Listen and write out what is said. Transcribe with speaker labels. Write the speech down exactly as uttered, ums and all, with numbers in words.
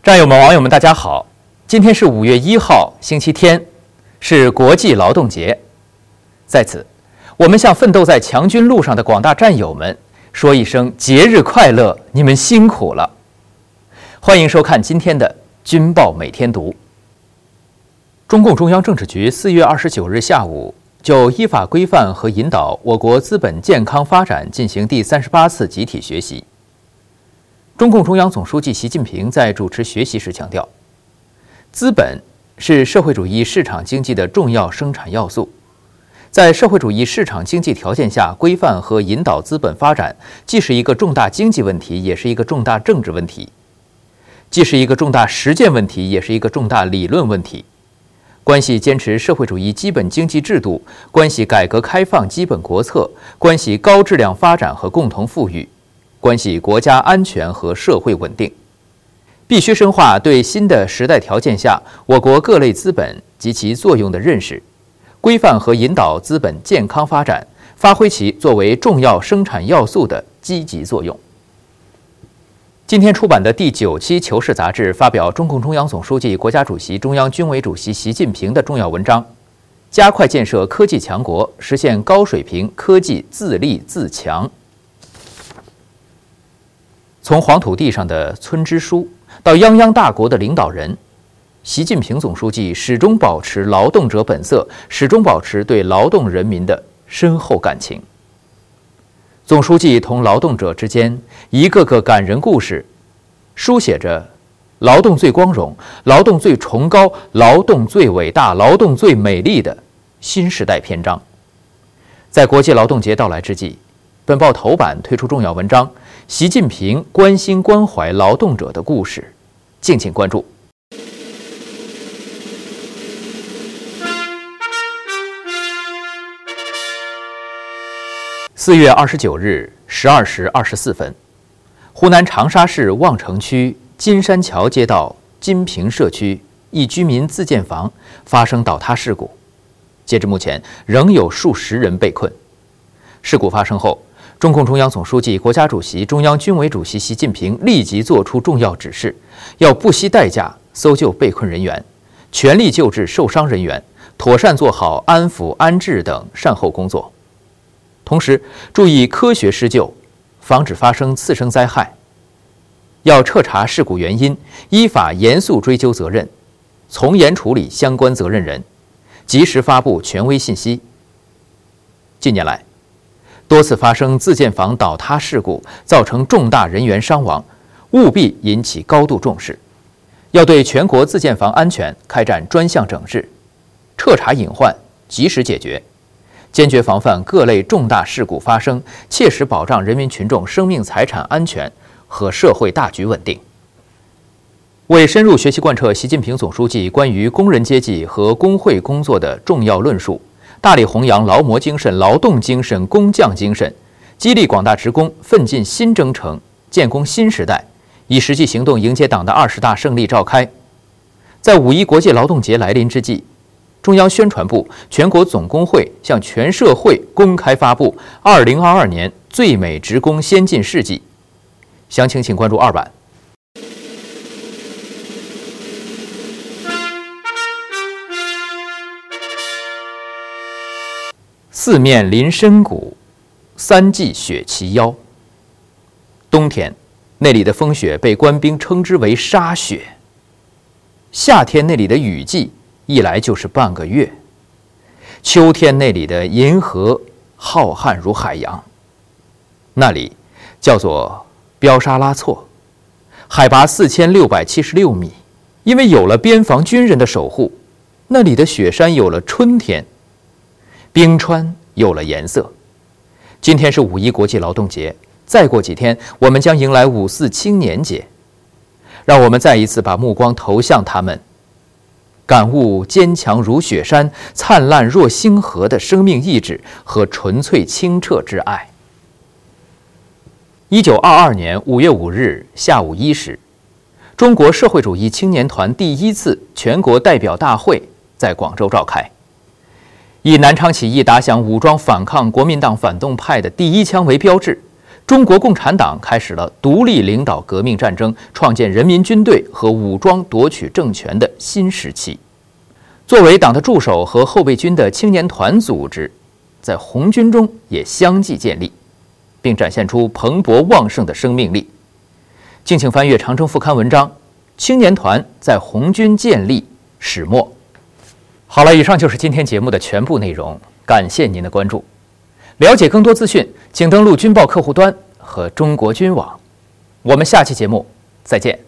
Speaker 1: 战友们、网友们，大家好！今天是五月一号，星期天，是国际劳动节。在此，我们向奋斗在强军路上的广大战友们说一声节日快乐，你们辛苦了！欢迎收看今天的《军报每天读》。中共中央政治局四月二十九日下午就依法规范和引导我国资本健康发展进行第三十八次集体学习。中共中央总书记习近平在主持学习时强调，资本是社会主义市场经济的重要生产要素。在社会主义市场经济条件下规范和引导资本发展，既是一个重大经济问题，也是一个重大政治问题；既是一个重大实践问题，也是一个重大理论问题。关系坚持社会主义基本经济制度，关系改革开放基本国策，关系高质量发展和共同富裕，关系国家安全和社会稳定。必须深化对新的时代条件下我国各类资本及其作用的认识，规范和引导资本健康发展，发挥其作为重要生产要素的积极作用。今天出版的第九期《求是》杂志发表中共中央总书记、国家主席、中央军委主席习近平的重要文章，加快建设科技强国，实现高水平科技自立自强。从黄土地上的村支书到泱泱大国的领导人，习近平总书记始终保持劳动者本色，始终保持对劳动人民的深厚感情。总书记同劳动者之间一个个感人故事，书写着劳动最光荣、劳动最崇高、劳动最伟大、劳动最美丽的新时代篇章。在国际劳动节到来之际，本报头版推出重要文章，习近平关心关怀劳动者的故事，敬请关注。四月二十九日十二时二十四分，湖南长沙市望城区金山桥街道金平社区一居民自建房发生倒塌事故，截至目前仍有数十人被困。事故发生后，中共中央总书记、国家主席、中央军委主席习近平立即作出重要指示，要不惜代价搜救被困人员，全力救治受伤人员，妥善做好安抚、安置等善后工作。同时，注意科学施救，防止发生次生灾害。要彻查事故原因，依法严肃追究责任，从严处理相关责任人，及时发布权威信息。近年来，多次发生自建房倒塌事故，造成重大人员伤亡，务必引起高度重视。要对全国自建房安全开展专项整治，彻查隐患，及时解决，坚决防范各类重大事故发生，切实保障人民群众生命财产安全和社会大局稳定。为深入学习贯彻习近平总书记关于工人阶级和工会工作的重要论述，大力弘扬劳模精神、劳动精神、工匠精神，激励广大职工奋进新征程，建功新时代，以实际行动迎接党的二十大胜利召开。在五一国际劳动节来临之际，中央宣传部、全国总工会向全社会公开发布二零二二年最美职工先进事迹。详情请关注二版。四面临深谷，三季雪齐腰。冬天，那里的风雪被官兵称之为沙雪；夏天，那里的雨季一来就是半个月；秋天，那里的银河浩瀚如海洋。那里叫做标沙拉措，海拔四千六百七十六米。因为有了边防军人的守护，那里的雪山有了春天，冰川有了颜色。今天是五一国际劳动节，再过几天我们将迎来五四青年节。让我们再一次把目光投向他们，感悟坚强如雪山、灿烂若星河的生命意志和纯粹清澈之爱。一九二二年五月五日下午一时，中国社会主义青年团第一次全国代表大会在广州召开。以南昌起义打响武装反抗国民党反动派的第一枪为标志， 中国共产党开始了独立领导革命战争、创建人民军队和武装夺取政权的新时期。作为党的助手和后备军的青年团组织，在红军中也相继建立，并展现出蓬勃旺盛的生命力。敬请翻阅《长征副刊》文章《青年团在红军建立始末》。好了，以上就是今天节目的全部内容，感谢您的关注。了解更多资讯，请登录军报客户端和中国军网。我们下期节目再见。